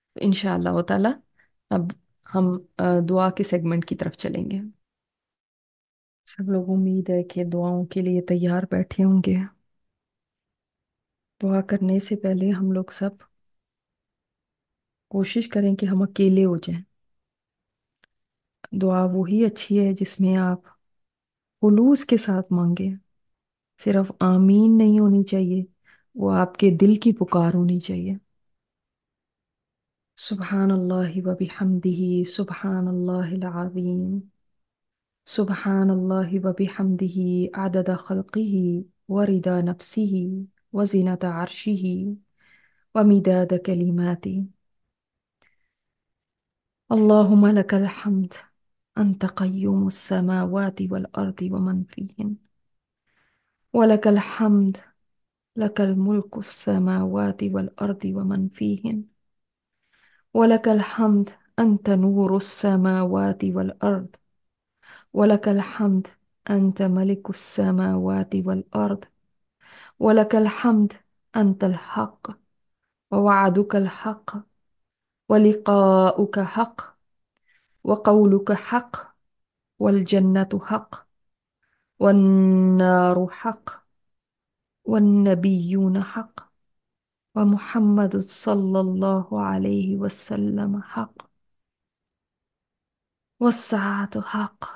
इंशाअल्लाह ताला अब हम दुआ के सेगमेंट की तरफ चलेंगे। सब लोग उम्मीद है कि दुआओं के लिए तैयार बैठे होंगे। दुआ करने से पहले हम लोग सब कोशिश करें कि हम अकेले हो जाएं। दुआ वही अच्छी है जिसमें आप खुलूस के साथ मांगे। सिर्फ आमीन नहीं होनी चाहिए, वो आपके दिल की पुकार होनी चाहिए। सुबहान अल्लाह व बिहम्दिही सुबहान अल्लाहिल अज़ीम। सुबहान अल्लाह व बिहम्दिही अदद खल्क़िही व रिदा नफ्सिही व ज़ीनत अर्शिही व मिदाद कलिमाती। अल्लाहुम्मा लकल हम्द अंत क़य्यूमुस समावाति वल अर्दि व मन फ़ीहिन व लकल हम्द लकल मुल्कुस समावाति वल अर्दि व मन फ़ीहिन व लकल हम्द अंत नूरुस समावाति वल अर्द व लकल हम्द अंत मलिकुस समावाति वल अर्द व लकल हम्द अंतल हक़ व वअदुकल हक़ व लिक़ाउक हक़ व क़ौलुक हक़ वल जन्नतु हक़ वन्नारु हक़ वन्नबिय्यून हक़ व मुहम्मदु सल्लल्लाहु अलैहि वसल्लम हक़ वस्साअतु हक़।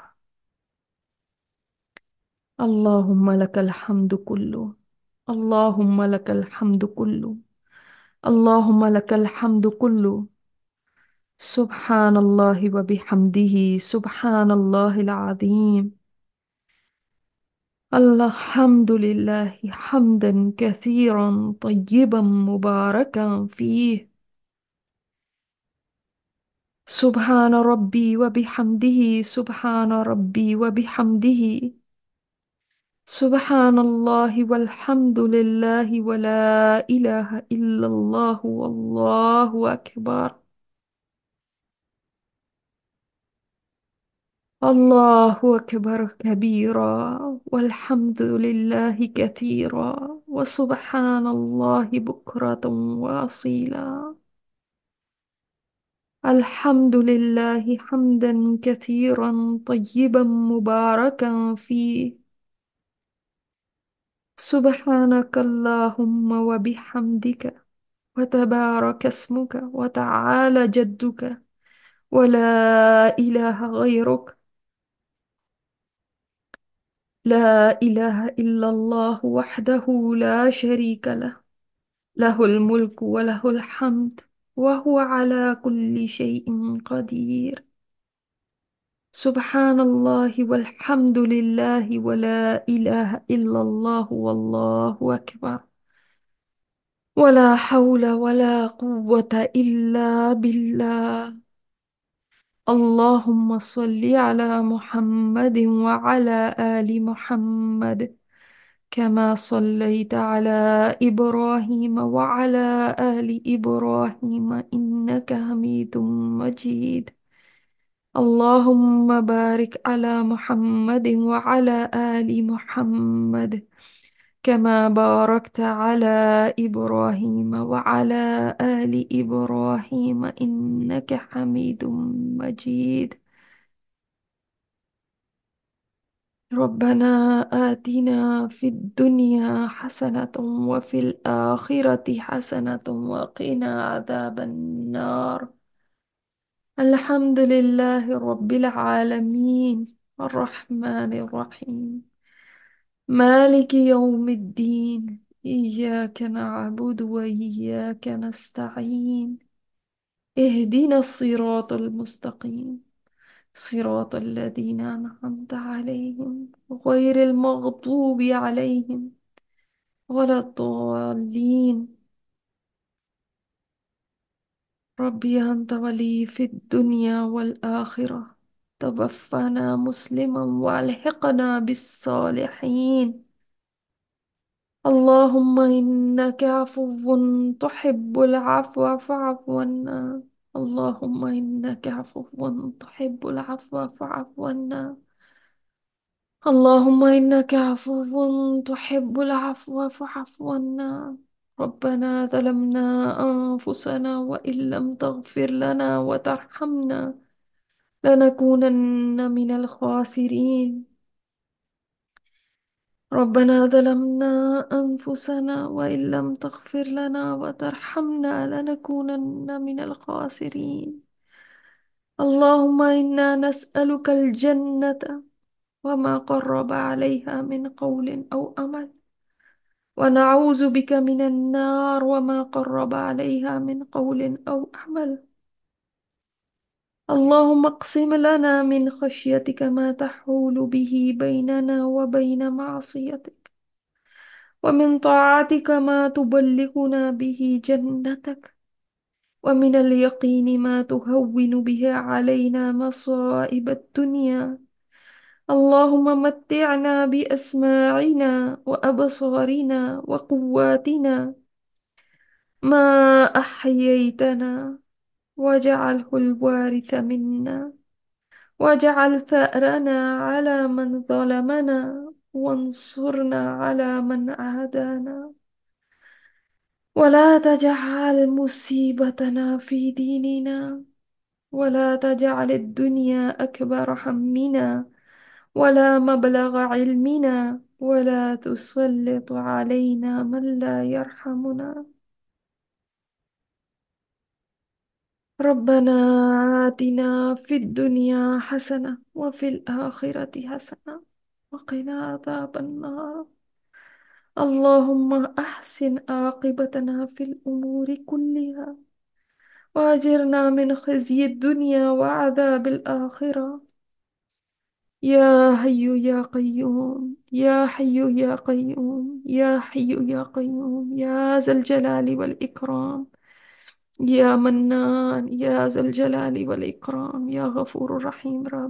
अल्लाहुम्मा लकल हम्दु कुल्लु। अल्लाहुम्मा लकल हम्दु कुल्लु। अल्लाहुम्मा लकल हम्दु कुल्लु। सुब्हानल्लाहि व बिहम्दिही सुब्हानल्लाहिल अज़ीम। अल्हम्दुलिल्लाहि हम्दन कसीरन तय्यिबन मुबारकन फीह। सुब्हान रब्बी व बिहम्दिही सुब्हान रब्बी व बिहम्दिही सुब्हानल्लाहि वल्हम्दुलिल्लाहि वला इलाहा इल्लल्लाहु वल्लाहु अकबर। अल्लाहु अकबर कबीरा वल्हम्दुलिल्लाहि कथीरा व सुब्हानल्लाहि बुक्रतन व असीला। अल्हम्दुलिल्लाहि हम्दन कथीरन तय्यिबन मुबारकन फीह। सुब्हानक अल्लाहुम्मा व बिहम्दिका व तबारक अस्मुका व तआला जद्दुका व ला इलाहा गैरुक। لا إله إلا الله وحده لا شريك له له الملك وله الحمد وهو على كل شيء قدير. سبحان الله والحمد لله ولا إله إلا الله والله أكبر ولا حول ولا قوة إلا بالله. اللهم صل على محمد وعلى آل محمد كما صليت على إبراهيم وعلى آل إبراهيم إنك حميد مجيد. اللهم بارك على محمد وعلى آل محمد كما باركت على إبراهيم وعلى آل إبراهيم إنك حميد مجيد. ربنا آتنا في الدنيا حسنة وفي الآخرة حسنة وقنا عذاب النار. الحمد لله رب العالمين الرحمن الرحيم مالك يوم الدين إياك نعبد وإياك نستعين اهدنا الصراط المستقيم صراط الذين أنعمت عليهم غير المغضوب عليهم ولا الضالين. ربي أنت ولي في الدنيا والآخرة توفنا مسلما والحقنا بالصالحين. اللهم إنك عفو تحب العفو فاعف عنا. اللهم إنك عفو تحب العفو فاعف عنا. اللهم إنك عفو تحب العفو فاعف عنا. ربنا ظلمنا أنفسنا وإن لم تغفر لنا وترحمنا لنكونن من الخاسرين. ربنا ظلمنا أنفسنا وإن لم تغفر لنا وترحمنا لنكونن من الخاسرين. اللهم إنا نسألك الجنة وما قرب عليها من قول أو عمل، ونعوذ بك من النار وما قرب عليها من قول أو عمل. اللهم اقسم لنا من خشيتك ما تحول به بيننا وبين معصيتك، ومن طاعتك ما تبلغنا به جنتك، ومن اليقين ما تهون به علينا مصائب الدنيا. اللهم متعنا بأسماعنا وأبصارنا وقواتنا ما أحييتنا، واجعله الوارث منا، واجعل ثأرنا على من ظلمنا، وانصرنا على من عادانا، ولا تجعل مصيبتنا في ديننا، ولا تجعل الدنيا أكبر همنا ولا مبلغ علمنا، ولا تسلط علينا من لا يرحمنا. ربنا آتنا في الدنيا حسنة وفي الآخرة حسنة وقنا عذاب النار. اللهم أحسن عاقبتنا في الأمور كلها، وأجرنا من خزي الدنيا وعذاب الآخرة. يا حي يا قيوم، يا حي يا قيوم، يا حي يا قيوم، يا ذا الجلال والإكرام، يا منان، يا ذا الجلال والإكرام، يا غفور رحيم رب.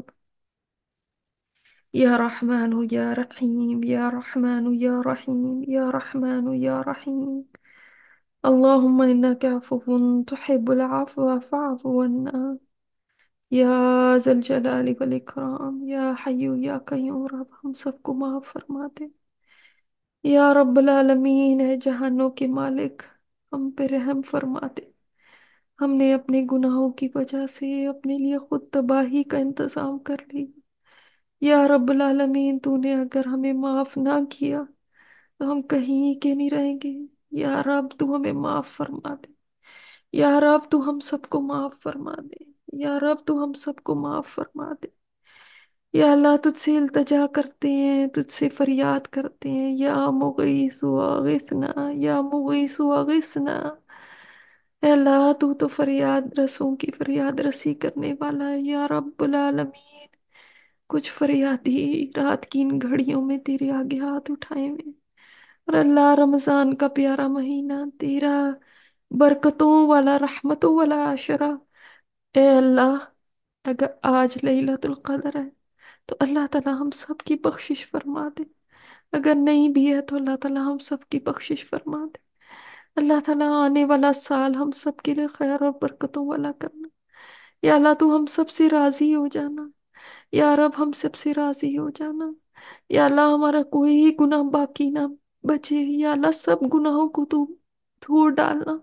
يا رحمن يا رحيم، يا رحمن يا رحيم، يا رحمن يا رحيم. اللهم إنك عفو تحب العفو فاعف عنا. يا ذا الجلال والإكرام، يا حي يا قيوم رب، ہم سب کو معاف فرما دے یا رب العالمین۔ ہے جہانوں کے مالک، ہم پہ رحم فرما دے۔ ہم نے اپنے گناہوں کی وجہ سے اپنے لیے خود تباہی کا انتظام کر لی۔ یا رب العالمین، تو نے اگر ہمیں معاف نہ کیا تو ہم کہیں کے نہیں رہیں گے۔ یا رب تو ہمیں معاف فرما دے، یا رب تو ہم سب کو معاف فرما دے، یا رب تو ہم سب کو معاف فرما دے۔ یا اللہ، تجھ سے التجا کرتے ہیں، تجھ سے فریاد کرتے ہیں، یا مغیث اغثنا، یا مغیث اغثنا۔ اے اللہ، تو فریاد رسوں کی فریاد رسی کرنے والا ہے۔ یا رب العالمین، کچھ فریادی رات کی ان گھڑیوں میں تیرے آگے ہاتھ اٹھائے ہوئے، اور اللہ، رمضان کا پیارا مہینہ تیرا برکتوں والا، رحمتوں والا عشرہ، اے اللہ، اگر آج لیلۃ القدر ہے تو اللہ تعالیٰ ہم سب کی بخشش فرما دے۔ اگر نہیں بھی ہے تو اللہ تعالیٰ ہم سب کی بخشش فرما دے۔ اللہ تعالیٰ آنے والا سال ہم سب کے لیے خیر اور برکتوں والا کرنا۔ یا اللہ، تو ہم سب سے راضی ہو جانا۔ یا رب، ہم سب سے راضی ہو جانا۔ یا اللہ، ہمارا کوئی گناہ باقی نہ بچے۔ یا اللہ، سب گناہوں کو تو دھو ڈالنا،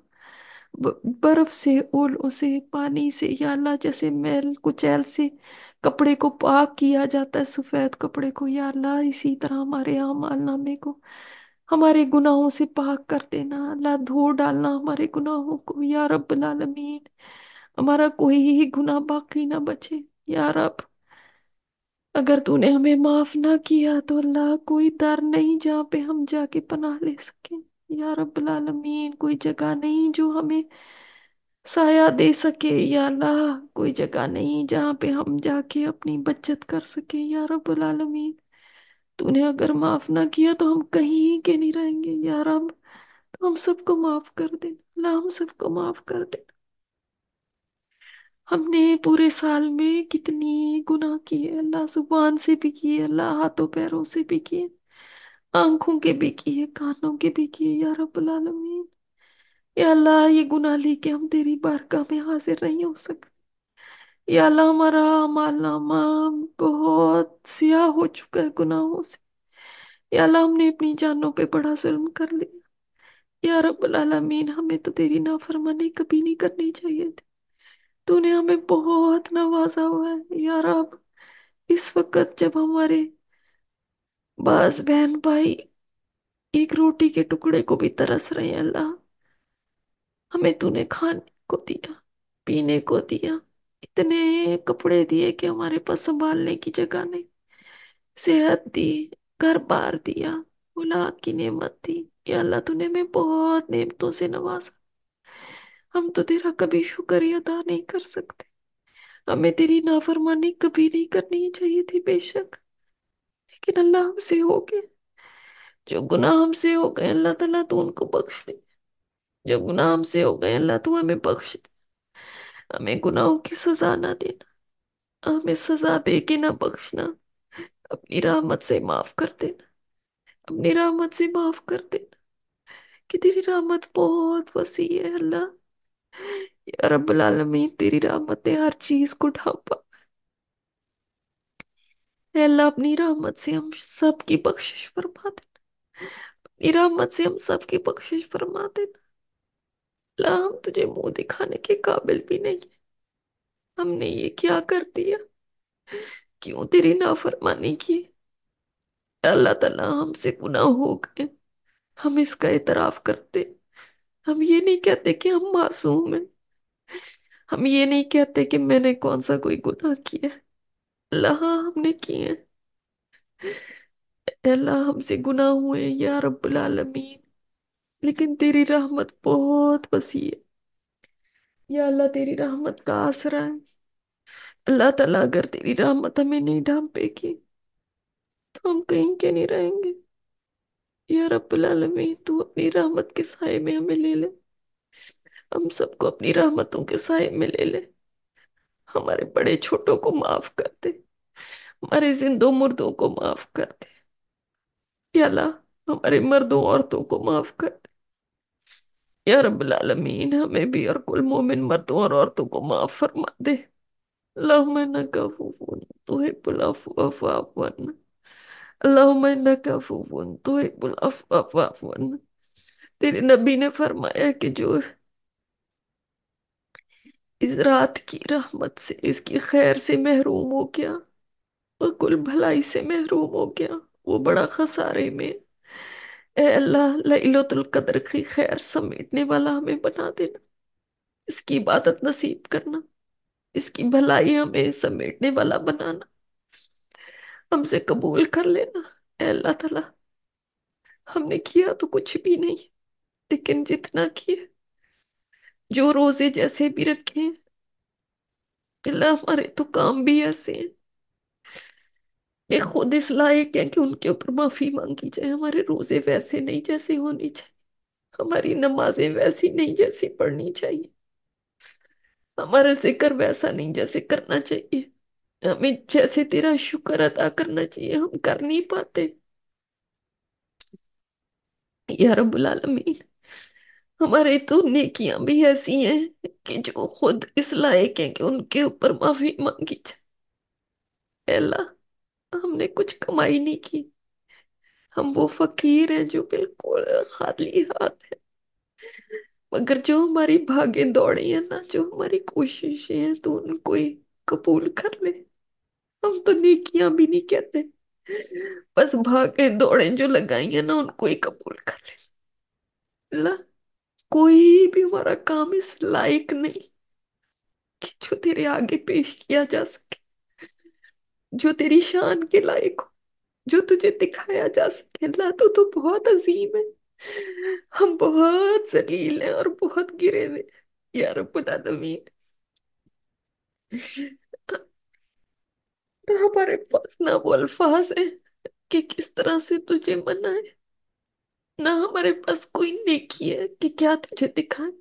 برف سے، اولوں سے، پانی سے۔ یا اللہ، جیسے میل کچیل سے کپڑے کو پاک کیا جاتا ہے، سفید کپڑے کو، یا اللہ اسی طرح ہمارے اعمال نامے کو ہمارے گناہوں سے پاک کر دینا۔ اللہ، دھو ڈالنا ہمارے گناہوں کو یا رب العالمین، ہمارا کوئی ہی گناہ باقی نہ بچے۔ یا رب، اگر تو نے ہمیں معاف نہ کیا تو اللہ، کوئی در نہیں جہاں پہ ہم جا کے پناہ لے سکیں۔ یا رب العالمین، کوئی جگہ نہیں جو ہمیں سایہ دے سکے۔ یا اللہ، کوئی جگہ نہیں جہاں پہ ہم جا کے اپنی بچت کر سکے۔ یا رب العالمین، تو نے اگر معاف نہ کیا تو ہم کہیں کے نہیں رہیں گے۔ یا رب، تو ہم سب کو معاف کر دے اللہ، ہم سب کو معاف کر دے۔ ہم نے پورے سال میں کتنی گناہ کیے اللہ، زبان سے بھی کیے اللہ، ہاتھوں پیروں سے بھی کیے، آنکھوں کے بھی کیے، کانوں کے بھی کیے۔ یا رب العالمین، یا اللہ، یہ گناہ لے کے ہم تیری بارگاہ میں حاضر نہیں ہو سکتے۔ یا اللہ، ہمارا اعمال نامہ بہت سیاہ ہو چکا ہے گناہوں سے۔ یا اللہ، ہم نے اپنی جانوں پہ بڑا ظلم کر لیا۔ یا رب العالمین ہمیں تو تیری نافرمانی کبھی نہیں کرنی چاہیے تھی، تو نے ہمیں بہت نوازا ہوا ہے یا رب۔ اس وقت جب ہمارے بعض بہن بھائی ایک روٹی کے ٹکڑے کو بھی ترس رہے ہیں اللہ، ہمیں تو نے کھانے کو دیا، پینے کو دیا، اتنے کپڑے دیے کہ ہمارے پاس سنبھالنے کی جگہ نہیں، صحت دی، گھر بار دیا، اولاد کی نعمت دی۔ یا اللہ تو نے ہمیں بہت نعمتوں سے نوازا، ہم تو تیرا کبھی شکر ہی ادا نہیں کر سکتے۔ ہمیں تیری نافرمانی کبھی نہیں کرنی چاہیے تھی بے شک، لیکن اللہ ہم سے ہو گئے، جو گناہ ہم سے ہو گئے اللہ تعالیٰ تو ان کو بخش دے، جو گناہ ہم سے ہو گئے اللہ تو ہمیں بخش دے، ہمیں گناہوں کی سزا نہ دینا، ہمیں سزا دے کے نہ بخشنا، اپنی رحمت سے معاف کر دینا، اپنی رحمت سے معاف کر دینا، کہ تیری رحمت بہت وسیع ہے اللہ۔ یا رب العالمین تیری رحمت نے ہر چیز کو ڈھانپا، اے اللہ اپنی رحمت سے ہم سب کی بخشش فرما دینا، اپنی رحمت سے ہم سب کی بخشش فرما دینا۔ اللہ ہم تجھے منہ دکھانے کے قابل بھی نہیں ہیں، ہم نے یہ کیا کر دیا، کیوں تیری نافرمانی کی؟ اے اللہ تعالیٰ ہم سے گناہ ہو گئے، ہم اس کا اعتراف کرتے، ہم یہ نہیں کہتے کہ ہم معصوم ہیں، ہم یہ نہیں کہتے کہ میں نے کون سا کوئی گناہ کیا ہے، اللہ ہاں ہم نے کیے ہیں، اے اللہ ہم سے گناہ ہوئے ہیں یا رب العالمین، لیکن تیری رحمت بہت وسیع ہے، یا اللہ تیری رحمت کا آسرا ہے۔ اللہ تعالیٰ اگر تیری رحمت ہمیں نہیں ڈھانپے گی تو ہم کہیں کے نہیں رہیں گے، یا رب العالمین تو اپنی رحمت کے سائے میں ہمیں لے لے، ہم سب کو اپنی رحمتوں کے سائے میں لے لے، ہمارے بڑے چھوٹوں کو معاف کر دے، ہمارے زندوں مردوں کو معاف کر دے، یا اللہ ہمارے مردوں عورتوں کو معاف کر دے، یا رب العالمین ہمیں بھی اور کل مومن مردوں اور عورتوں کو معاف فرما دے۔ اللہم انک عفو تحب العفو فاعف عنا، اللہم انک عفو تحب العفو فاعف عنا۔ تیرے نبی نے فرمایا کہ جو اس رات کی رحمت سے، اس کی خیر سے محروم ہو گیا، وہ کل بھلائی سے محروم ہو گیا، وہ بڑا خسارے میں۔ اے اللہ لیلۃ القدر کی خیر سمیٹنے والا ہمیں بنا دینا، اس کی عبادت نصیب کرنا، اس کی بھلائی ہمیں سمیٹنے والا بنانا، ہم سے قبول کر لینا۔ اے اللہ تعالیٰ ہم نے کیا تو کچھ بھی نہیں، لیکن جتنا کیا، جو روزے جیسے بھی رکھے ہیں، اللہ ہمارے تو کام بھی ایسے ہیں کہ خود اس لائق ہیں کہ ان کے اوپر معافی مانگی جائے، ہمارے روزے ویسے نہیں جیسے ہونی چاہیے، ہماری نمازیں ویسی نہیں جیسی پڑھنی چاہیے، ہمارا ذکر ویسا نہیں جیسے کرنا چاہیے، ہمیں جیسے تیرا شکر ادا کرنا چاہیے ہم کر نہیں پاتے۔ یا رب العالمین ہمارے تو نیکیاں بھی ایسی ہیں کہ جو خود اس لائق ہیں کہ ان کے اوپر معافی مانگی جائے۔ اے اللہ ہم نے کچھ کمائی نہیں کی، ہم وہ فقیر ہیں جو بالکل خالی ہاتھ ہیں، مگر جو ہماری بھاگیں دوڑیں ہیں نا، جو ہماری کوششیں ہیں تو ان کو ہی قبول کر لے، ہم تو نیکیاں بھی نہیں کہتے، بس بھاگیں دوڑیں جو لگائی ہیں نا ان کو ہی قبول کر لے۔ اللہ کوئی بھی ہمارا کام اس لائق نہیں کہ جو تیرے آگے پیش کیا جا سکے، جو تیری شان کے لائق ہو، جو تجھے دکھایا جا سکے۔ اللہ تو بہت عظیم ہے، ہم بہت ذلیل ہیں اور بہت گرے ہوئے ہیں۔ یا رب العالمین ہمارے پاس نہ وہ الفاظ ہیں کہ کس طرح سے تجھے منائے، نہ ہمارے پاس کوئی نیکی ہے کہ کیا تجھے دکھائے۔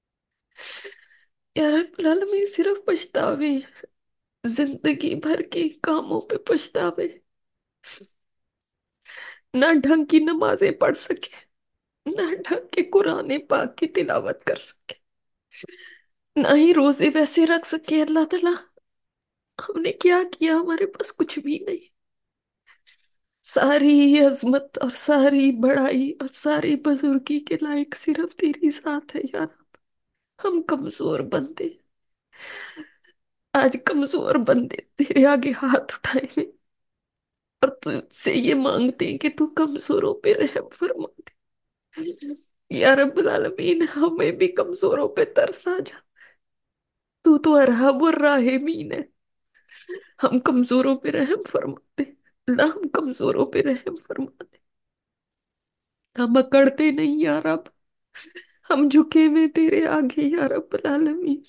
یا رب العالمین صرف پچھتاوے، زندگی بھر کے کاموں پہ پچھتاوے، نہ ڈھنگ کی نمازیں پڑھ سکے، نہ ڈھنگ کے قرآن پاک کی تلاوت کر سکے، نہ ہی روزے ویسے رکھ سکے۔ اللہ تعالیٰ ہم نے کیا کیا؟ ہمارے پاس کچھ بھی نہیں، सारी अजमत और सारी बड़ाई और सारी बुजुर्गी के लायक सिर्फ तेरी जात है यार। हम कमजोर बंदे, आज कमजोर बंदे तेरे आगे हाथ उठाए हैं और तुझसे ये मांगते हैं कि तू कमजोरों पे रहम फरमा दे। या रब्बुल आलमीन, हमें भी कमजोरों पे तरस आ जा। तू तो अरहम और राहिमीन है। हम कमजोरों पे रहम फरमा दे। अल्लाह, हम कमजोरों पे रहम फरमा दे। हम अकड़ते नहीं यार, अब हम झुके हुए तेरे आगे या रब्बुल आलमीन।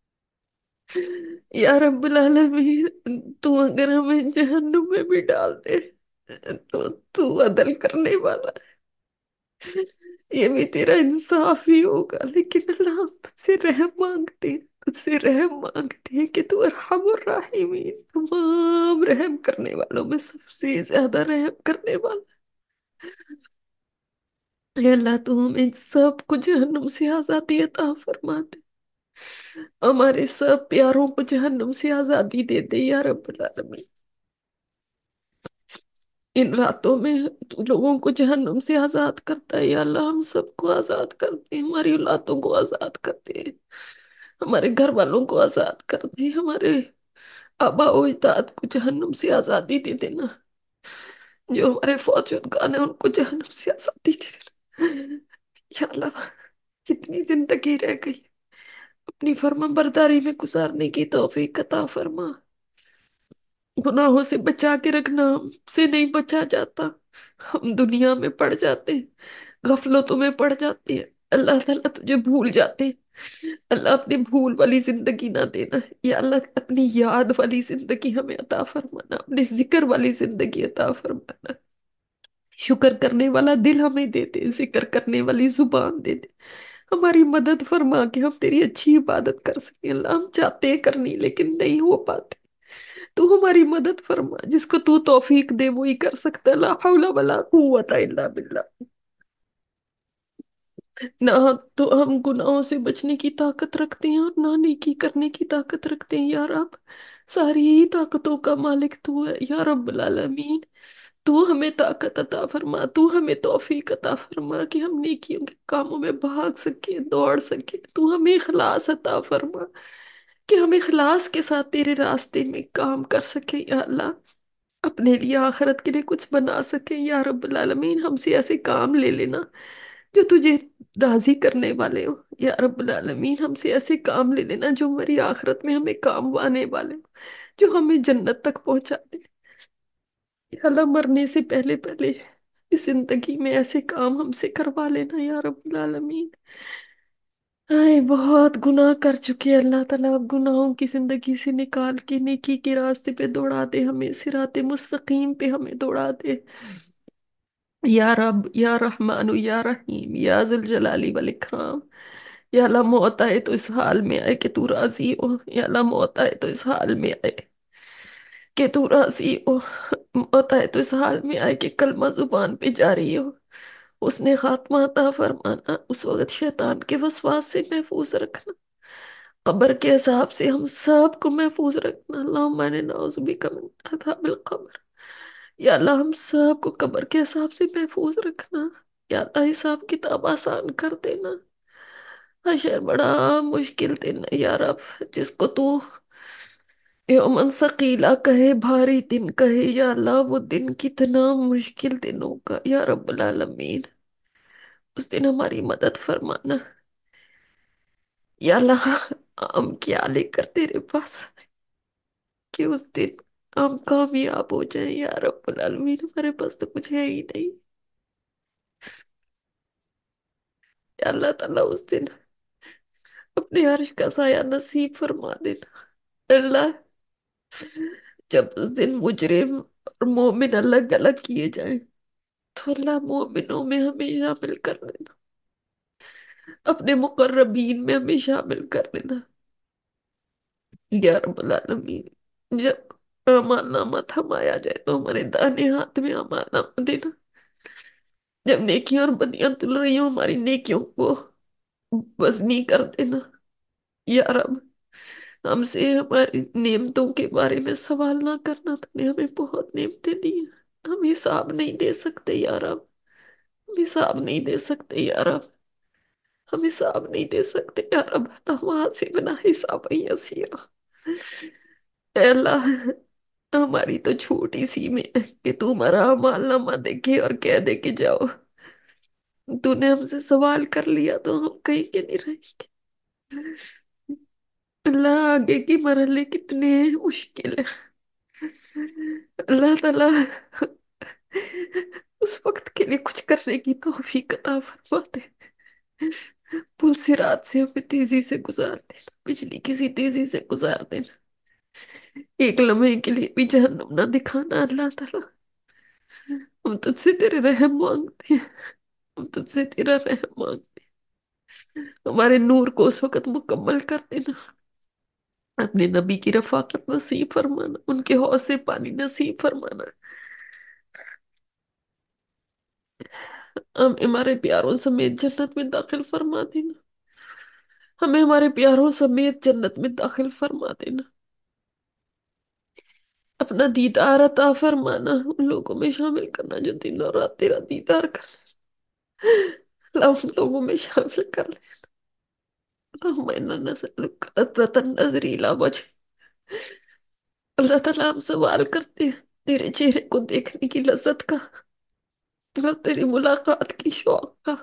या रब्बुल आलमीन, तू अगर हमें जहन्नुम में भी डाल दे तो तू अदल करने वाला है। ये भी तेरा इंसाफ ही होगा। लेकिन अल्लाह, हम तुझसे रहम मांगते हैं, तुझसे रहम मांगते हैं कि तू अरहमुर राहिमीन, तमाम रहम करने वालों में सबसे ज्यादा रहम करने वाला है। या अल्लाह, तू हमें सब कुछ जहन्नुम से आजादी अता फरमा दे। हमारे सब प्यारों को जहन्नुम से आजादी दे दे या रब्बुल आलमीन। इन रातों में तू लोगों को जहन्नुम से आजाद करता है या अल्लाह, हम सबको आजाद कर दे। हमारी औलादों को आजाद कर दे, हमारे घर वालों को आजाद कर दे, हमारे आबा ओ अजदाद को जहन्नुम से आजादी दे देना। जो हमारे फौतशुदगान है उनको जहन्नुम से आजादी दे देना या अल्लाह। जितनी जिंदगी रह गई अपनी फर्मा बरदारी में गुजारने की तौफीक अता फरमा। गुनाहों से बचा के रखना, हमसे नहीं बचा जाता। हम दुनिया में पड़ जाते हैं, गफलतों में पड़ जाते हैं। अल्लाह ताला तुझे भूल जाते हैं। अल्लाह, अपनी भूल वाली जिंदगी ना देना या अल्लाह, अपनी याद वाली जिंदगी हमें अता फरमाना, अपने जिक्र वाली जिंदगी अता फरमाना। शुक्र करने वाला दिल हमें दे दे, जिक्र करने वाली जुबान दे दे। हमारी मदद फरमा के हम तेरी अच्छी इबादत कर सके। अल्लाह, हम चाहते हैं करनी लेकिन नहीं हो पाते। तू हमारी मदद फरमा, जिसको तू तौफीक दे वो ही कर सकता है। ला हौला वला कुव्वता इल्ला बिल्लाह। ना तो हम गुनाहों से बचने की ताकत रखते हैं और ना नेकी करने की ताकत रखते हैं यार। आप सारी ही ताकतों का मालिक तू है या रब्बुल आलमीन। तू हमें ताकत अता फरमा, तू हमें तौफीक अता फरमा कि हम नेकियों के कामों में भाग सके, दौड़ सके। तू हमें इखलास अता फरमा कि हम इखलास के साथ तेरे रास्ते में काम कर सके या अल्लाह। अपने लिए आखिरत के लिए कुछ बना सके या रब्बुल आलमीन। हमसे ऐसे काम ले लेना जो तुझे राजी करने वाले हो या रब्बुल आलमीन। हमसे ऐसे काम ले लेना जो हमारी आखिरत में हमें काम आने वाले हो, जो हमें जन्नत तक पहुंचा दे या अल्लाह। मरने से पहले पहले इस जिंदगी में ऐसे काम हमसे करवा लेना या रब्बुल आलमीन। आए बहुत गुनाह कर चुके हैं अल्लाह ताला, अब गुनाहों की जिंदगी से निकाल के नेकी के रास्ते पे दौड़ा दे, हमें सिराते मुस्तकीम पे हमें दौड़ा दे। या रब या रहमानु या रहीम या जुल जलाली वल इकराम। या अल्लाह, मौत आए तो इस हाल में आए कि तू राजी हो। या अल्लाह, मौत आए तो इस हाल में आए कि तू राजी हो। मौत आए तो इस हाल में आए कि कलमा जुबान पे जारी हो। उसने खात्मा अता फरमाना, उस वक्त शैतान के वसवास से महफूज रखना। कब्र के हिसाब से हम सब को महफूज रखना। अल्लाह, मैंने नाउज़ुबिका मिन अज़ाबिल कब्र। या अल्लाह, हम सब को कब्र के हिसाब से महफूज रखना। या अल्लाह, हिसाब किताब आसान कर देना। हशर बड़ा मुश्किल दिन है यार। अब जिसको तू यौमन सकीला कहे, भारी दिन कहे, या अल्लाह वो दिन कितना मुश्किल दिन होगा या रब्बुल आलमीन। उस दिन हमारी मदद फरमाना या अल्लाह। हम क्या लेकर तेरे पास आए कि उस दिन हम कामयाब हो जाएं या रब्बुल आलमीन। हमारे पास तो कुछ है ही नहीं या अल्लाह ताला। उस दिन अपने अर्श का साया नसीब फरमा देना अल्लाह। जब उस दिन मुजरिम और मोमिन अलग अलग किए जाएं तो अल्लाह, मोमिनों में हमें शामिल कर लेना, अपने मुकर्रबीन में हमें शामिल कर लेना या रब्बुल आलमीन। जब अमाना थमाया जाए तो हमारे दाहिने हाथ में अमाना देना। जब नेकियां और बदियां तुल रही हो, हमारी नेकियों को वजनी कर देना या रब। हमसे हमारी नेमतों के बारे में सवाल ना करना, तुमने हमें बहुत नेमतें दी हैं। हम हिसाब नहीं दे सकते यार अब। हम हिसाब नहीं दे सकते यार अब। हम हिसाब नहीं दे सकते यार अब। वहां से बिना हिसाब ही हसीरा। ऐ अल्लाह, हमारी तो छोटी सी में है कि तू हमारा अमालनामा देखे और कह दे के जाओ। तूने हमसे सवाल कर लिया तो हम कहीं के नहीं रहेंगे। अल्लाह, आगे की मरहले कितने मुश्किल है। अल्लाह ताला उस वक्त के लिए कुछ करने की तौफीक अता फरमा दे। पुल सिरात से हमें तेजी से गुजार देना, बिजली किसी तेजी से गुजार देना। एक लम्हे के लिए भी जहन्नुम ना दिखाना अल्लाह ताला। हम तुझसे तेरे रहम मांगते हैं। हम तुझसे तेरा रहम मांगते हैं। हमारे नूर को उस वक्त मुकम्मल कर देना। अपने नबी की रफाकत नसीब फरमाना, उनके हौज से पानी नसीब फरमाना। हम हमारे प्यारों समेत जन्नत में दाखिल फरमा देना। हमें हमारे प्यारों समेत जन्नत में दाखिल फरमा देना। अपना दीदार अता फरमाना, उन लोगों में शामिल करना जो दिन और रात तेरा दीदार कर। अल्लाह उन लोगों में शामिल कर ले। अल्लाहुम्मा इन्ना नसअलुका लज़्ज़तन नज़री इला वजह। अल्लाह ताला हम सवाल करते हैं तेरे चेहरे को देखने की लज्जत का और तेरी मुलाकात की शौक का।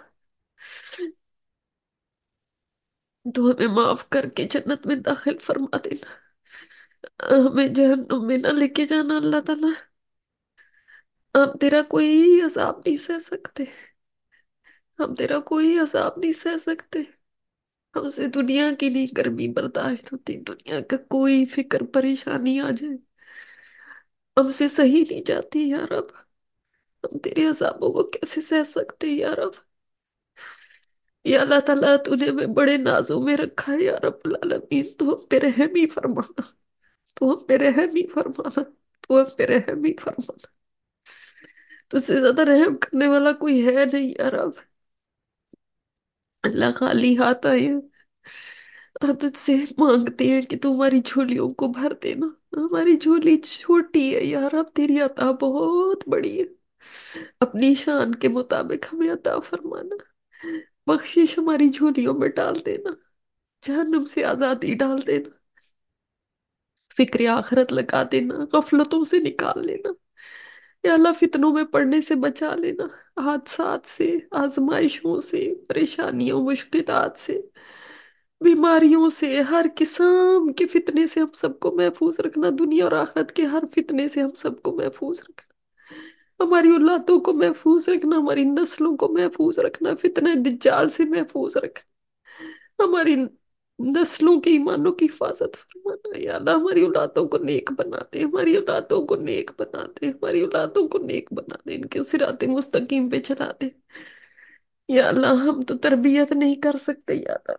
तो हमें माफ करके जन्नत में दाखिल फरमा देना। हमें जहन्नुम में ना लेके जाना अल्लाह ताला। हम तेरा कोई अजाब नहीं सह सकते। हम तेरा कोई अजाब नहीं सह सकते। हमसे दुनिया की नहीं गर्मी बर्दाश्त होती, दुनिया का कोई फिक्र परेशानी आ जाए हमसे सही नहीं जाती यार अब। हम तेरे अजाबों को कैसे सह सकते हैं यार अब। या अल्लाह ताला, तूने हमें बड़े नाजों में रखा है यार रब्बुल आलमीन। तू हम पे रहम ही फरमाना। तू हम पे रहम ही फरमाना। तू हम पे रहम ही फरमाना। तुझसे ज्यादा रहम करने वाला कोई है नहीं यार अब। अल्लाह, खाली हाथ आए हैं और तुझसे मांगते हैं कि तू हमारी झोलियों को भर देना। हमारी झोली छोटी है यार, अब तेरी अता बहुत बड़ी है। अपनी शान के मुताबिक हमें अता फरमाना। बख्शिश हमारी झोलियों में डाल देना। जहन्नुम से आजादी डाल देना। फिक्र आखिरत लगा देना, गफलतों से निकाल लेना। या अल्लाह, फितनों में पड़ने से बचा लेना। हादसात से, आजमाइशों से, परेशानियों मुश्किलात से, बीमारियों से, हर किस्म के फितने से हम सबको महफूज रखना। दुनिया और आखिरत के हर फितने से हम सबको महफूज रखना। हमारी औलादों को महफूज रखना, हमारी नस्लों को महफूज रखना, फितने दज्जाल से महफूज रखना। हमारी नस्लों की ईमानों की हिफाजत फरमाना। या अल्लाह, हमारी औलादों को नेक बना दे। हमारी औलादों को नेक बना दे। हमारी औलादों को नेक बना दे, इनके सिराते मुस्तकीम पे चला दे। या अल्लाह, हम तो तरबियत नहीं कर सकते या अल्लाह।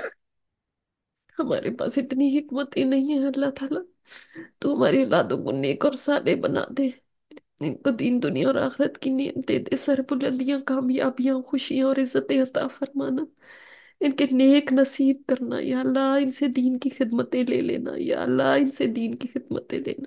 हमारे पास इतनी हिकमत ही नहीं है अल्लाह ताला। तू हमारी औलादों को नेक और साले बना दे। इनको दीन दुनिया और आखिरत की नेमतें दे, सरबुलंदियां, कामयाबियां, खुशियां और इज्जतें अता फरमाना। इनके नेक नसीब करना या अल्लाह। इनसे दीन की खिदमतें ले लेना या अल्लाह। इनसे दीन की खिदमतें लेना।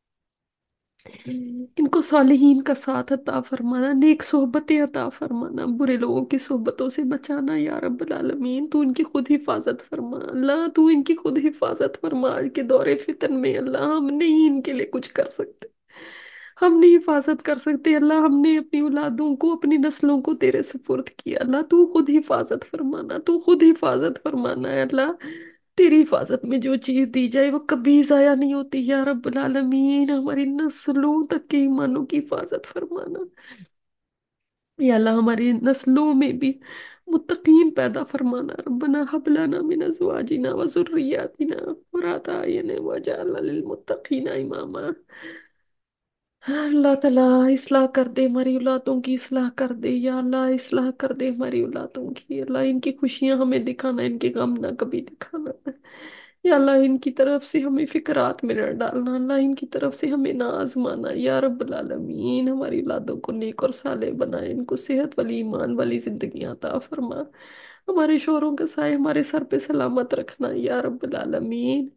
इनको सालिहीन का साथ अता फरमाना, नेक सोहबतें अता फरमाना, बुरे लोगों की सोहबतों से बचाना या रब्बुल आलमीन। तू इनकी खुद हिफाजत फरमा अल्लाह। तू इनकी खुद हिफाजत फरमा। आज के दौरे फितन में अल्लाह, हम नहीं इनके लिए कुछ कर सकते। हम नहीं हिफाजत कर सकते अल्लाह। हमने अपनी औलादों को, अपनी नस्लों को तेरे सुपुर्द किया अल्लाह। तू खुद हिफाजत फरमाना। तू खुद हिफाजत फरमाना है अल्लाह। तेरी हिफाजत में जो चीज दी जाए वो कभी जाया नहीं होती या रब्बुल आलमीन। हमारी नस्लों तक के ईमानों की हिफाजत फरमाना। या अल्लाह, हमारी नस्लों में भी मुत्तकीन पैदा फरमाना। रब्बना हब लना मिन अज़वाजिना व ज़ुर्रिय्यातिना क़ुर्रता अय्युन वजअलना लिल मुत्तकीना इमामा। अल्लाह ताला, इस्लाह कर दे हमारी औलादों की, इस्लाह कर दे या अल्लाह। इस्लाह कर दे हमारी औलादों की अल्लाह। इनकी खुशियां हमें दिखाना, इनके गम ना कभी दिखाना। या अल्लाह, इनकी तरफ से हमें फिकरात में न डालना अल्लाह। इनकी तरफ से हमें ना आजमाना या रब्बुल आलमीन। हमारी औलादों को नेक और साले बनाए, इनको सेहत वाली, ईमान वाली जिंदगी अता फरमा। हमारे शोहरों का साए हमारे सर पे सलामत रखना या रब्बुल आलमीन।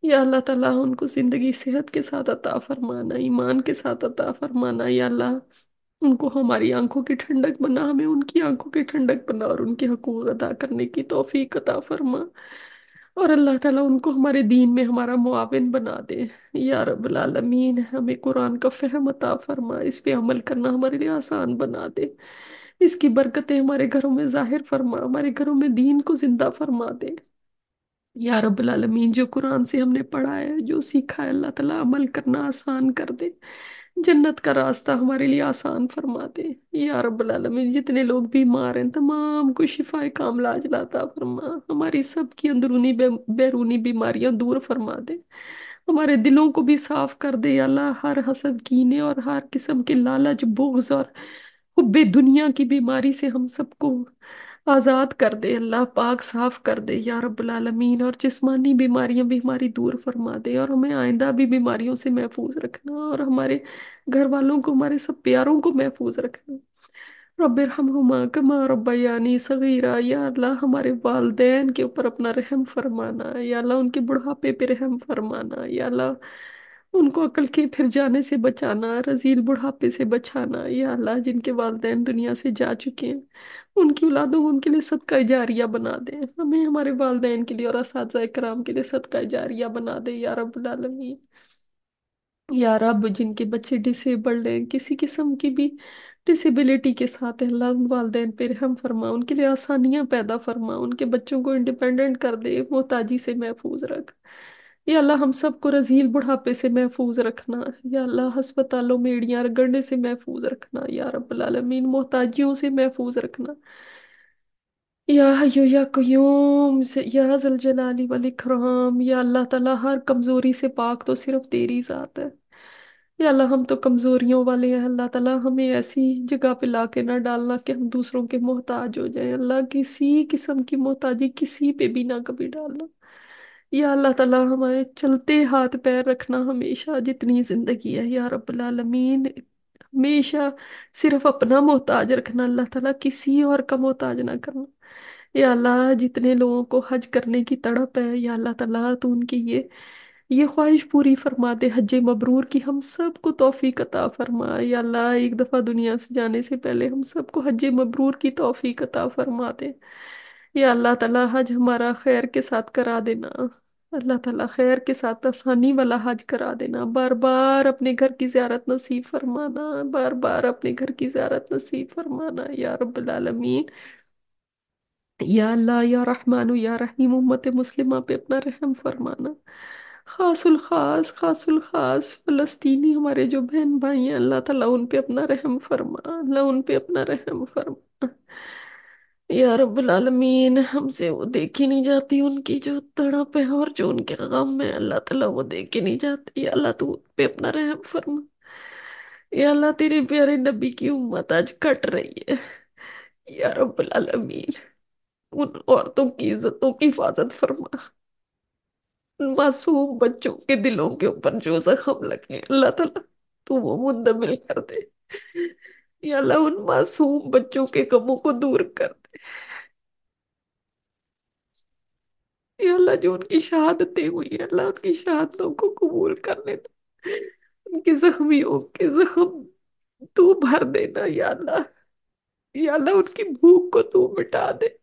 या अल्लाह ताला उनको जिंदगी सेहत के साथ अता फरमाना, ईमान के साथ अता फरमाना। या अल्लाह उनको हमारी आंखों की ठंडक बना, हमें उनकी आंखों की ठंडक बना, और उनके हकूक अदा करने की तौफीक अता फरमा। और अल्लाह ताला उनको हमारे दीन में हमारा मुआविन बना दे। या रब्बुल आलमीन, हमें कुरान का फहम अता फरमा, इस पे अमल करना हमारे लिए आसान बना दे। इसकी बरकतें हमारे घरों में जाहिर फरमा, हमारे घरों में दीन को जिंदा फरमा दे। या रब्बुल आलमीन, जो कुरान से हमने पढ़ा है, जो सीखा है, अल्लाह ताला अमल करना आसान कर दे। जन्नत का रास्ता हमारे लिए आसान फरमा दे। या रब्बुल आलमीन, जितने लोग बीमार हैं तमाम को शिफाए कामला अजला अता फरमा, हमारी सबकी अंदरूनी बैरूनी बीमारियां दूर फरमा दे। हमारे दिलों को भी साफ कर दे या अल्लाह, हर हसद कीने और हर किस्म के लालच बुग़्ज़ और हुब्बे दुनिया की बीमारी से हम सबको आजाद कर दे अल्लाह पाक, साफ कर दे या रब्बुल आलमीन। और जिस्मानी बीमारियां भी हमारी दूर फरमा दे, और हमें आइंदा भी बीमारियों से महफूज रखना, और हमारे घर वालों को, हमारे सब प्यारों को महफूज रखना। रब्बिरहमहुमा कमा रब्बयानी सगीरा। या अल्लाह, हमारे वालदैन के ऊपर अपना रहम फरमाना। या अल्लाह, उनके बुढ़ापे पे रहम फरमाना। या अल्लाह, उनको अकल के फिर जाने से बचाना, रजील बुढ़ापे से बचाना। या अल्लाह, जिनके वालदैन दुनिया से जा चुके हैं, उनकी औलादों को उनके लिए सदका जारिया बना दे। हमें हमारे वालदैन के लिए और असातिज़ा कराम के लिए सदका जारिया बना दे या रब्बुल आलमीन। या रब, जिनके बच्चे डिसेबल्ड हैं, किसी किस्म की भी डिसेबिलिटी के साथ हैं, अल्लाह उन वालदैन पे रहम फरमा, उनके लिए आसानियां पैदा फरमा, उनके बच्चों को इंडिपेंडेंट कर दे, मोहताजी से महफूज रख। या अल्लाह, हम सबको रजील बुढ़ापे से महफूज रखना। या अल्लाह, अस्पतालों में एड़ियां रगड़ने से महफूज रखना या रब्बुल आलमीन, मोहताजियों से महफूज रखना। या हय्यु या कय्यूम से, या जल जलाली वल इकराम। या अल्लाह ताला, हर कमजोरी से पाक तो सिर्फ तेरी जात है। या अल्लाह, हम तो कमजोरियों वाले हैं, अल्लाह ताला हमें ऐसी जगह पे लाके ना डालना कि हम दूसरों के मोहताज हो जाएं। अल्लाह, किसी किस्म की मोहताजी किसी पे भी ना कभी डालना। या अल्लाह ताला, हमारे चलते हाथ पैर रखना हमेशा, जितनी जिंदगी है या रब्बुल आलमीन। हमेशा सिर्फ अपना मोहताज रखना अल्लाह ताला, किसी और का मोहताज ना करना। या अल्लाह, जितने लोगों को हज करने की तड़प है, या अल्लाह ताला तू उनकी ये ख्वाहिश पूरी फरमा दे, हज मबरूर की हम सबको तौफीक अता फरमा। या अल्लाह, एक दफा दुनिया से जाने से पहले हम सबको हज मबरूर की तौफीक अता फरमा दे। या अल्लाह ताला, हज हमारा खैर के साथ करा देना। अल्लाह ताला, खैर के साथ आसानी वाला हज करा देना। बार बार अपने घर की ज़ियारत नसीब फरमाना, बार बार अपने घर की ज़ियारत नसीब फरमाना या रब्बुल आलमीन। या अल्लाह, या रहमानु या रहीम, उम्मत मुस्लिमा पे अपना रहम फरमाना। खासुल खास फलस्तीनी हमारे जो बहन भाई हैं, अल्लाह ताला उन पे अपना रहम फरमा, अल्लाह उन पे अपना रहम फरमा। या रब्बुल आलमीन, हमसे वो देखी नहीं जाती उनकी जो तड़प है, और जो उनके गम है, अल्लाह ताला वो देखे नहीं जाती। या अल्लाह, तू उन पे अपना रहम फरमा। या अल्लाह, तेरे प्यारे नबी की उम्मत आज कट रही है। या रब्बुल आलमीन, उन औरतों की इज्जतों की हिफाजत फरमा। उन मासूम बच्चों के दिलों के ऊपर जो जख्म लगे, अल्लाह ताला तू वो मुंतमिल कर दे। या अल्लाह, उन मासूम बच्चों के गमों को दूर कर दे। या अल्लाह, जो उनकी शहादतें हुई है, अल्लाह उनकी शहादतों को कबूल कर लेना। उनके जख्मियों के जख्म तू भर देना या अल्लाह। या अल्लाह, उनकी भूख को तू मिटा दे।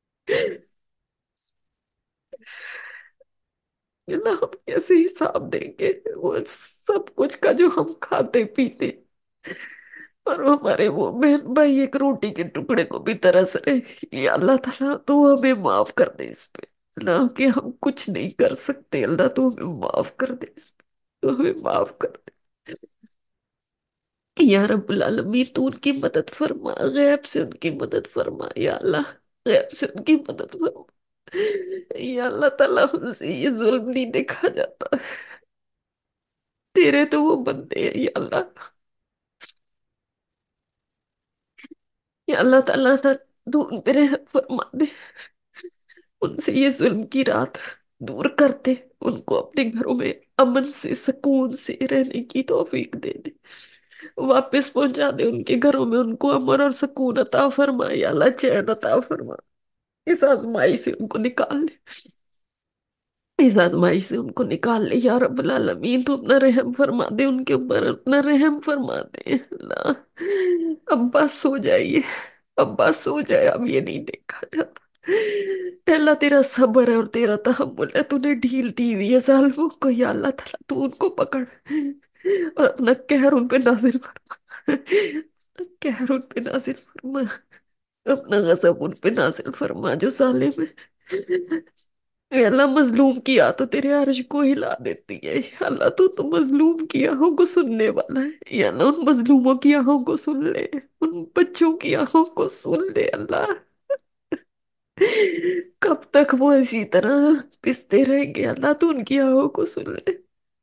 या अल्लाह, हम कैसे हिसाब देंगे वो सब कुछ का जो हम खाते पीते, और वो हमारे वो बहन भाई एक रोटी के टुकड़े को भी तरस रहे। या अल्लाह ताला, तू हमें माफ कर दे इस पे, ना कि हम कुछ नहीं कर सकते। अल्लाह, तू हमें माफ कर दे इस पे, तू हमें माफ कर दे। या रब्बुल आलमीन, तू उनकी मदद फरमा, गैब से उनकी मदद फरमा या अल्लाह, गैब से उनकी मदद फरमा। या अल्लाह ताला, हमसे ये जुल्म नहीं देखा जाता, तेरे तो वो बंदे हैं या अल्लाह। या अल्लाह ताला, तू उन पे रहम फरमा दे, उनसे ये जुल्म की रात दूर करते, उनको अपने घरों में अमन से सुकून से रहने की तौफीक दे दे, वापस पहुंचा दे उनके घरों में, उनको अमन और सुकून अता फरमा या अल्लाह, चैन अता फरमा। इस आजमाई से उनको निकाल ले। इस आजमाइश से उनको निकाल ले या रब्बुल आलमीन। तो अपना रहम फरमा दे उनके ऊपर, अपना रहम फरमा दे अल्लाह। अब बस हो जाइए, अब बस हो जाए, अब ये नहीं देखा जाता। अल्लाह तेरा सब्र है और तेरा तहम्मुल है, तूने ढील दी हुई है जालिमों को या अल्लाह ताला, तू उनको पकड़ और अपना कहर उन पे नाजिल फरमा, कहर उन पे नाजिल फरमा, अपना गजब उन पे नाजिल फरमा जो जालिम है। ए अल्लाह मजलूम की आ तो तेरे अर्श को हिला देती है या अल्लाह, तू तो मजलूम की आहों को सुनने वाला है या अल्लाह, उन मजलूमों की आहों को सुन ले, उन बच्चों की आहों को सुन ले अल्लाह। कब तक वो इसी तरह पिसते रहेंगे अल्लाह, तू उनकी आहों को सुन ले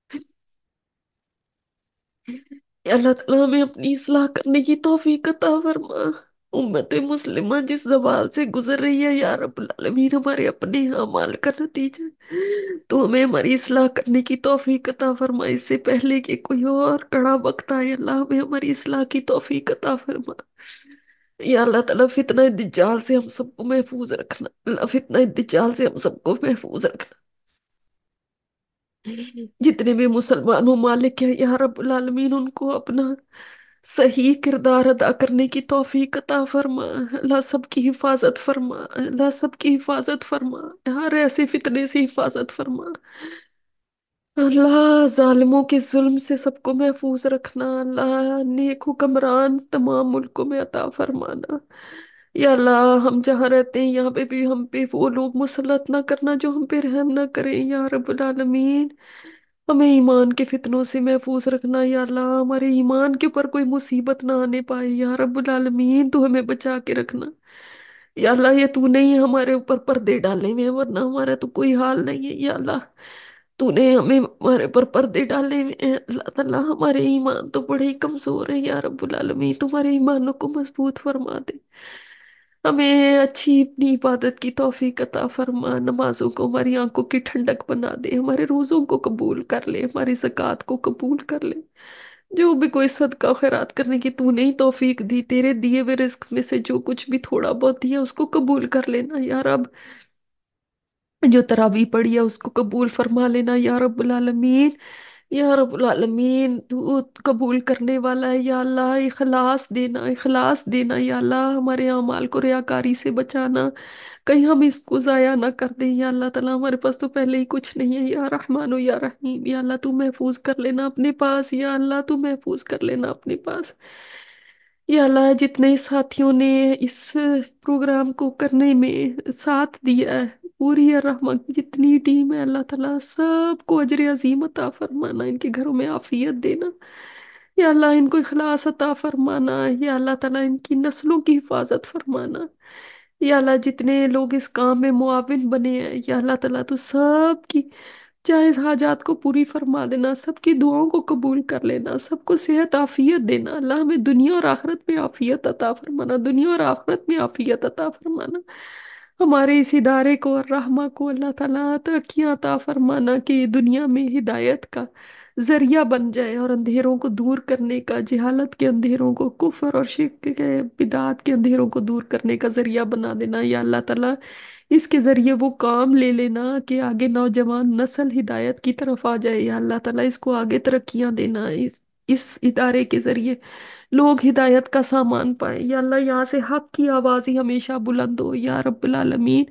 या अल्लाह ताला, हमें अपनी इस्लाह करने की तौफीक अता फरमा। उम्मत मुस्लिमा जिस ज़वाल से गुजर रही है या रब्बुल आलमीन, हमारे अपने अमाल का नतीजा है। तो हमें हमारी इस्लाह करने की तौफीक अता फरमा, इससे पहले कि कोई और कड़ा वक्त आए अल्लाह, हमें हमारी इस्लाह की तौफीक अता फरमा। या अल्लाह ताला, फितना दज्जाल से हम सबको महफूज रखना अल्लाह, फितना दज्जाल से हम सबको महफूज रखना। जितने भी मुसलमान मालिक है या रब्बुल आलमीन, उनको अपना सही किरदार अदा करने की तौफीक अता फरमा अल्लाह, सबकी हिफाजत फरमा अल्लाह, सबकी हिफाजत फरमा, हर ऐसे फितने से हिफाजत फरमा अल्लाह, जालिमों के जुल्म से सबको महफूज रखना अल्लाह, नेक हुक्मरान तमाम मुल्कों में अता फरमाना या अल्लाह। हम जहाँ रहते हैं यहाँ पे भी हम पे वो लोग मुसल्लत ना करना जो हम पे रहम ना करें या रब्बुल आलमीन। हमें ईमान के फितनों से महफूज रखना या अल्लाह, हमारे ईमान के ऊपर कोई मुसीबत ना आने पाए या रब्बुल आलमीन, तू हमें बचा के रखना या अल्लाह। ये तूने ही हमारे ऊपर पर्दे डाले हुए हैं, वरना हमारा तो कोई हाल नहीं है या अल्लाह। तूने हमें हमारे ऊपर पर्दे डाले हुए हैं अल्लाह ताला, हमारे ईमान तो बड़े ही कमजोर है या रब्बुल आलमीन, तुम्हारे ईमानों को मजबूत फरमा दे। हमें अच्छी अपनी इबादत की तौफीक अता फरमा, नमाजों को हमारी आंखों की ठंडक बना दे, हमारे रोजों को कबूल कर ले, हमारी ज़कात को कबूल कर ले। जो भी कोई सदका खैरात करने की तूने ही तौफीक दी, तेरे दिए हुए रिस्क में से जो कुछ भी थोड़ा बहुत दिया उसको कबूल कर लेना यार। अब जो तरावी पड़ी है उसको कबूल फरमा लेना या रब्बुल आलमीन। या रब्बुल आलमीन, तू कबूल करने वाला है या अल्लाह, इखलास देना, इखलास देना या अल्लाह, हमारे अमाल को रियाकारी से बचाना, कहीं हम इसको जाया ना कर दें या अल्लाह ताला। हमारे पास तो पहले ही कुछ नहीं है या रहमानो या रहीम, या अल्लाह तू महफूज कर लेना अपने पास या अल्लाह, तू महफूज कर लेना अपने पास या अल्लाह। जितने साथियों ने इस प्रोग्राम को करने में साथ दिया है, पूरी रहमान की जितनी टीम है अल्लाह ताला, सबको अजर अजीम अता फरमाना, इनके घरों में आफियत देना या अल्लाह, इनको इखलास अता फरमाना या अल्लाह ताला, इनकी नस्लों की हिफाजत फरमाना या अल्लाह। जितने लोग इस काम में मुआविन बने हैं या अल्लाह ताला, तो सबकी जायज हाजात को पूरी फरमा देना, सबकी दुआओं को कबूल कर लेना, सबको सेहत आफियत देना अल्लाह। हमें दुनिया और आखिरत में आफियत अता फरमाना, दुनिया और आखिरत में आफियत अता फरमाना। हमारे इस इदारे को और रहमा को अल्लाह ताला तरक्कियां अता फरमाना कि दुनिया में हिदायत का जरिया बन जाए और अंधेरों को दूर करने का, जहालत के अंधेरों को, कुफर और शिर्क के बिदात के अंधेरों को दूर करने का जरिया बना देना या अल्लाह ताला। इसके जरिए वो काम ले लेना कि आगे नौजवान नस्ल हिदायत की तरफ आ जाए या अल्लाह ताला, इसको आगे तरक्कियां देना, इस इदारे के जरिए लोग हिदायत का सामान पाए या अल्लाह। यहाँ से हक की आवाज ही हमेशा बुलंद हो या रब्बुल आलमीन।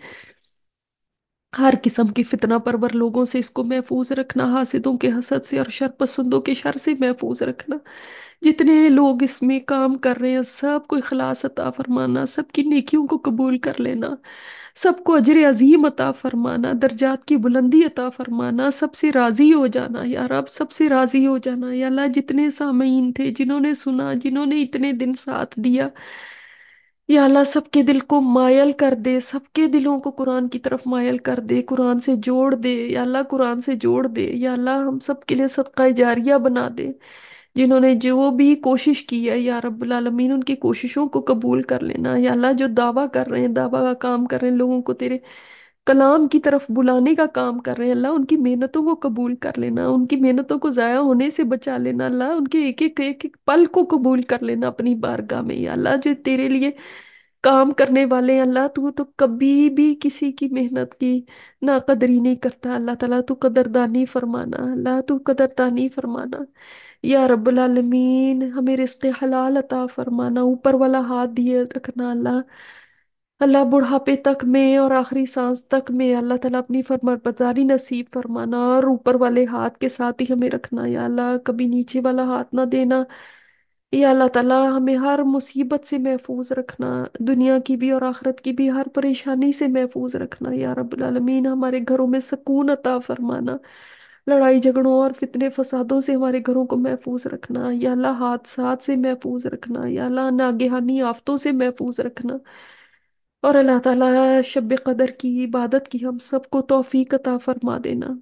हर किस्म की फितना परवर लोगों से इसको महफूज रखना, हासिदों के हसद से और शर पसंदों के शर से महफूज रखना। जितने लोग इसमें काम कर रहे हैं सबको इखलास अता फरमाना, सबकी नेकियों को कबूल कर लेना, सबको अजर अजीम अता फरमाना, दर्जात की बुलंदी अता फरमाना, सबसे राजी हो जाना या रब, सबसे राजी हो जाना या अल्लाह। जितने सामीन थे, जिन्होंने सुना, जिन्होंने इतने दिन साथ दिया या अल्लाह, सबके दिल को मायल कर दे, सबके दिलों को कुरान की तरफ मायल कर दे, कुरान से जोड़ दे या अल्लाह, कुरान से जोड़ दे या अल्लाह। हम सबके लिए सदका जारिया बना दे, जिन्होंने जो भी कोशिश की है या रब्बुल आलमीन, उनकी कोशिशों को कबूल कर लेना या अल्लाह। जो दावा कर रहे हैं, दावा का काम कर रहे हैं, लोगों को तेरे कलाम की तरफ बुलाने का काम कर रहे हैं अल्लाह, उनकी मेहनतों को कबूल कर लेना, उनकी मेहनतों को जाया होने से बचा लेना अल्लाह, उनके एक एक पल को कबूल कर लेना अपनी बारगाह में या अल्लाह। जो तेरे लिए کام کرنے والے ہیں اللہ، تو کبھی بھی کسی کی محنت کی ناقدری نہیں کرتا اللہ تعالیٰ، تو قدردانی فرمانا اللہ، تو قدردانی فرمانا یا رب العالمین، ہمیں رزق حلال عطا فرمانا، اوپر والا ہاتھ دیے رکھنا اللہ، اللہ بڑھاپے تک میں اور آخری سانس تک میں اللہ تعالیٰ اپنی فرمانبرداری نصیب فرمانا، اور اوپر والے ہاتھ کے ساتھ ہی ہمیں رکھنا یا اللہ، کبھی نیچے والا ہاتھ نہ دینا یا اللہ تعالیٰ، ہمیں ہر مصیبت سے محفوظ رکھنا، دنیا کی بھی اور آخرت کی بھی ہر پریشانی سے محفوظ رکھنا یا رب العالمین، ہمارے گھروں میں سکون عطا فرمانا، لڑائی جھگڑوں اور فتنے فسادوں سے ہمارے گھروں کو محفوظ رکھنا یا اللہ، حادثات سے محفوظ رکھنا یا اللہ، ناگہانی آفتوں سے محفوظ رکھنا، اور اللہ تعالیٰ شب قدر کی عبادت کی ہم سب کو توفیق عطا فرما دینا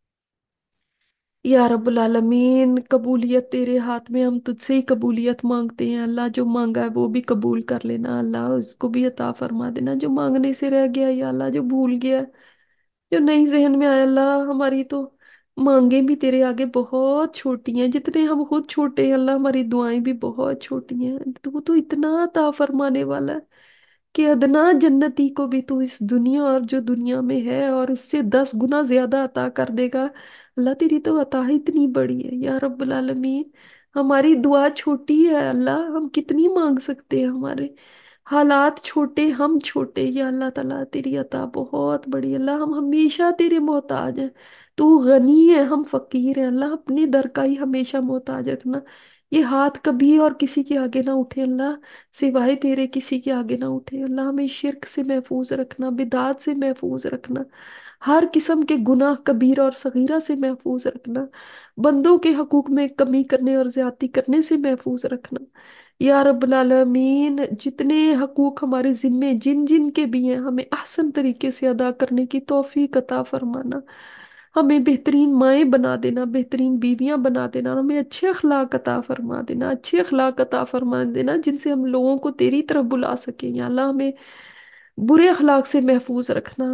یا رب العالمین، قبولیت تیرے ہاتھ میں، ہم تجھ سے ہی قبولیت مانگتے ہیں اللہ، جو مانگا ہے وہ بھی قبول کر لینا اللہ، اس کو بھی عطا فرما دینا، جو مانگنے سے رہ گیا یا اللہ، جو بھول گیا، جو نہیں ذہن میں آیا اللہ، ہماری تو مانگیں بھی تیرے آگے بہت چھوٹی ہیں، جتنے ہم خود چھوٹے ہیں اللہ، ہماری دعائیں بھی بہت چھوٹی ہیں، تو اتنا عطا فرمانے والا ہے کہ ادنا جنتی کو بھی تو اس دنیا اور جو دنیا میں ہے اور اس سے 10 گنا زیادہ عطا کر دے گا اللہ، تیری تو عطا ہی اتنی بڑی ہے یا رب العالمین، ہماری دعا چھوٹی ہے اللہ، ہم کتنی مانگ سکتے ہیں، ہمارے حالات چھوٹے، ہم چھوٹے یا اللہ تعالیٰ، تیری عطا بہت بڑی ہے اللہ، ہم ہمیشہ تیرے محتاج ہیں، تو غنی ہے، ہم فقیر ہیں اللہ، اپنی در کا ہی ہمیشہ محتاج رکھنا، یہ ہاتھ کبھی اور کسی کے آگے نہ اٹھے اللہ، سوائے تیرے کسی کے آگے نہ اٹھے اللہ، ہمیں شرک سے محفوظ رکھنا، بدعات سے محفوظ رکھنا، ہر قسم کے گناہ کبیرہ اور صغیرہ سے محفوظ رکھنا، بندوں کے حقوق میں کمی کرنے اور زیادتی کرنے سے محفوظ رکھنا یا رب العالمین، جتنے حقوق ہمارے ذمے جن جن کے بھی ہیں، ہمیں احسن طریقے سے ادا کرنے کی توفیق عطا فرمانا، ہمیں بہترین مائیں بنا دینا، بہترین بیویاں بنا دینا، اور ہمیں اچھے اخلاق عطا فرما دینا، اچھے اخلاق عطا فرما دینا جن سے ہم لوگوں کو تیری طرف بلا سکیں یا اللہ، ہمیں برے اخلاق سے محفوظ رکھنا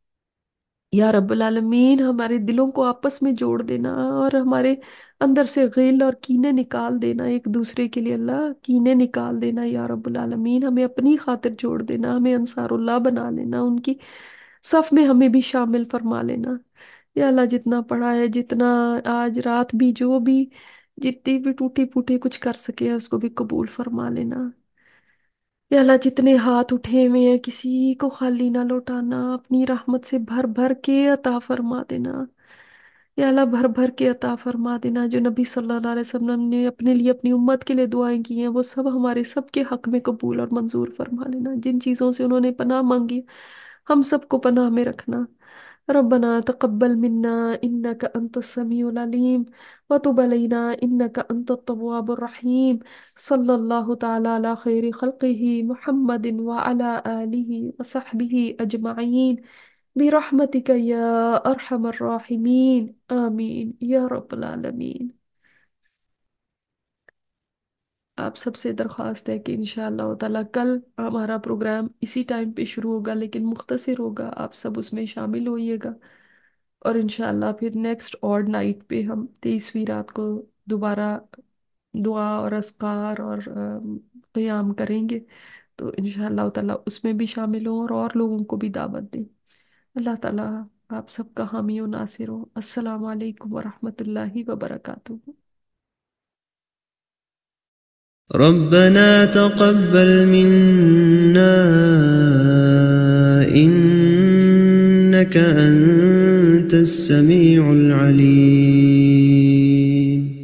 یا رب العالمین، ہمارے دلوں کو آپس میں جوڑ دینا اور ہمارے اندر سے غل اور کینے نکال دینا، ایک دوسرے کے لیے اللہ کینے نکال دینا یا رب العالمین، ہمیں اپنی خاطر جوڑ دینا، ہمیں انصار اللہ بنا لینا، ان کی صف میں ہمیں بھی شامل فرما لینا یا اللہ، جتنا پڑھا ہے، جتنا آج رات بھی جو بھی جتنی بھی ٹوٹی پھوٹی کچھ کر سکے ہیں اس کو بھی قبول فرما لینا یا اللہ، جتنے ہاتھ اٹھے ہوئے ہیں کسی کو خالی نہ لوٹانا، اپنی رحمت سے بھر بھر کے عطا فرما دینا یا اللہ، بھر بھر کے عطا فرما دینا، جو نبی صلی اللہ علیہ وسلم نے اپنے لیے اپنی امت کے لیے دعائیں کی ہیں وہ سب ہمارے سب کے حق میں قبول اور منظور فرما لینا، جن چیزوں سے انہوں نے پناہ مانگی ہم سب کو پناہ میں رکھنا، ربنا تقبل منا انك انت السميع العليم وتب علينا انك انت التواب الرحيم، صلى الله تعالى على خير خلقه محمد وعلى آله وصحبه اجمعين برحمتك يا ارحم الراحمين، آمین یا رب العالمین۔ آپ سب سے درخواست ہے کہ انشاءاللہ تعالیٰ کل ہمارا پروگرام اسی ٹائم پہ شروع ہوگا لیکن مختصر ہوگا، آپ سب اس میں شامل ہوئیے گا، اور انشاءاللہ پھر نیکسٹ اور نائٹ پہ ہم 23ویں رات کو دوبارہ دعا اور اذکار اور قیام کریں گے، تو انشاءاللہ تعالیٰ اس میں بھی شامل ہوں اور لوگوں کو بھی دعوت دیں، اللہ تعالیٰ آپ سب کا حامی و ناصر ہو، السلام علیکم ورحمۃ اللہ وبرکاتہ۔ ربنا تقبل منا إنك أنت السميع العليم.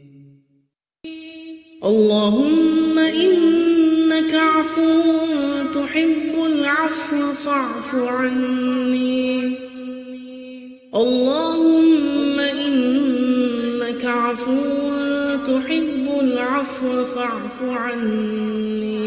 اللهم إنك عفو تحب العفو فاعف عني. اللهم إنك عفو تحب العفو فاعف عني.